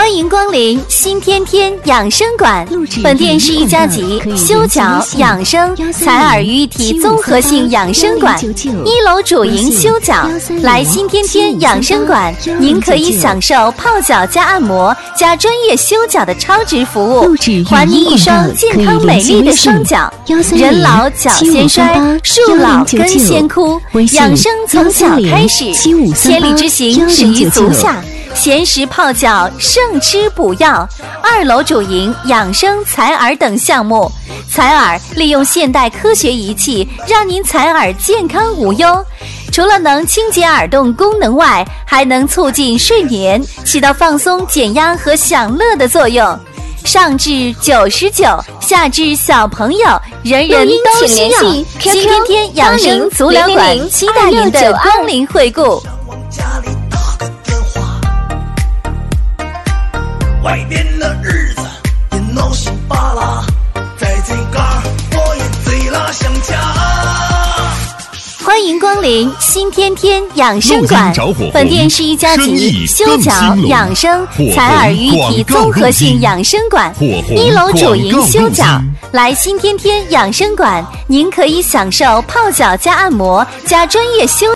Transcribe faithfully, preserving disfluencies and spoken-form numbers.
欢迎光临新天天养生馆。本店是一家集修脚、养生、采耳于一体综合性养生馆。一楼主营修脚，来新天天养生馆，您可以享受泡脚加按摩加专业修脚的超值服务，还您一双健康美丽的双脚。人老脚先衰，树老根先枯，养生从脚开始，千里之行始于足下。闲时泡脚胜吃补药。二楼主营养生采耳等项目，采耳利用现代科学仪器让您采耳健康无忧，除了能清洁耳洞功能外，还能促进睡眠，起到放松减压和享乐的作用。上至九十九，下至小朋友，人人都需要。新天天养生足疗馆期待您的光临惠顾。 外边的日子也闹心巴拉，在这嘎我也醉了想家。 欢迎光临新天天养生馆。本店是一家集修脚、养生、采耳于一体综合性养生馆。一楼主营修脚，来新天天养生馆，您可以享受泡脚加按摩加专业修